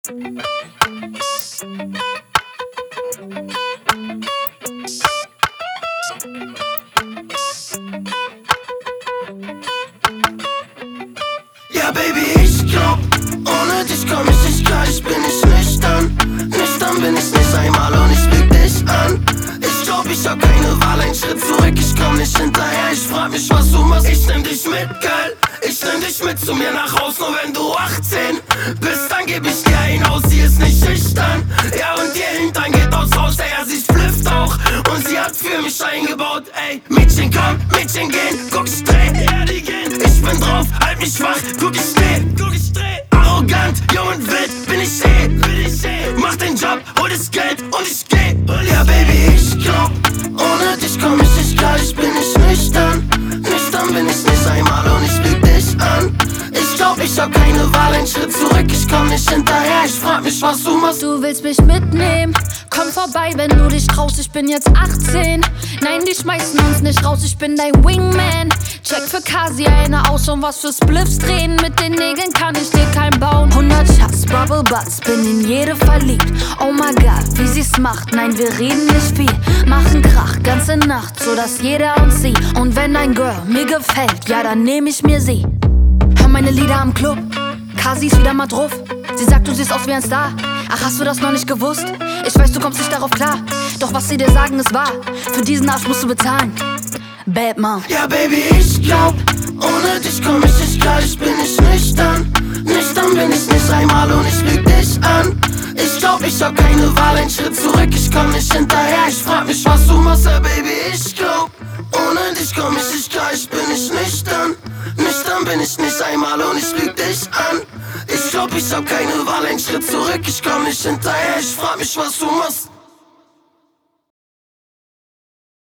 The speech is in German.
Ja, Baby, ich glaub, ohne dich komm ich nicht klar, ich bin nicht nüchtern. Nüchtern bin ich nicht einmal und ich lüg dich an. Ich glaub, ich hab keine Wahl, ein Schritt zurück, ich komm nicht hinterher. Ich frag mich, was du machst, ich nehm dich mit, Girl. Ich nehm dich mit zu mir nach Haus, nur wenn du 18 bist, dann geb ich dir ein Haus, sie ist nicht schüchtern. Ja, und ihr Hintern geht aus raus, ja, sie flifft auch und sie hat für mich eingebaut, ey. Mädchen komm, Mädchen gehen, guck ich dreh, ja, die gehen. Ich bin drauf, halt mich wach, guck ich dreh. Arrogant, jung und wild, bin ich eh. Mach den Job, hol das Geld und ich geh. Ja, Baby, ich glaub, ohne dich komm ich nicht klar, ich bin nicht nüchtern. Nüchtern bin ich nicht einmal und ich lüg dich an. Ich glaub, ich hab keine Wahl, ein Schritt zurück, ich komm nicht hinterher. Ich frag mich, was du machst. Du willst mich mitnehmen, komm vorbei, wenn du dich traust, ich bin jetzt 18. Nein, die schmeißen uns nicht raus, ich bin dein Wingman. Check für Kasi eine aus und was für Spliffs drehen. Mit den Nägeln kann ich dir kein bauen. 100 Shots, Bubble Butts, bin in jede verliebt. Oh my God, wie sie's macht, nein, wir reden nicht viel. Machen Krach, ganze Nacht, so dass jeder uns sieht. Und wenn dein Girl mir gefällt, ja, dann nehm ich mir sie. Hör meine Lieder am Club, Kasi ist wieder mal drauf. Sie sagt, du siehst aus wie ein Star. Ach, hast du das noch nicht gewusst? Ich weiß, du kommst nicht darauf klar. Doch was sie dir sagen, ist wahr. Für diesen Arsch musst du bezahlen. Bad Mom. Ja, Baby, ich glaub, ohne dich komm ich nicht klar, ich bin nicht nüchtern. Nüchtern bin ich nicht einmal und ich lüg dich an. Ich glaub, ich hab keine Wahl, ein Schritt zurück, ich komm nicht hinterher. Ich frag mich, was du machst, ja, Baby, ich glaub, ohne dich komm ich nicht klar, ich bin nicht nüchtern. Nüchtern bin ich nicht einmal und ich lüg dich an. Ich glaub, ich hab keine Wahl, ein Schritt zurück, ich komm nicht hinterher. Ich frag mich, was du machst.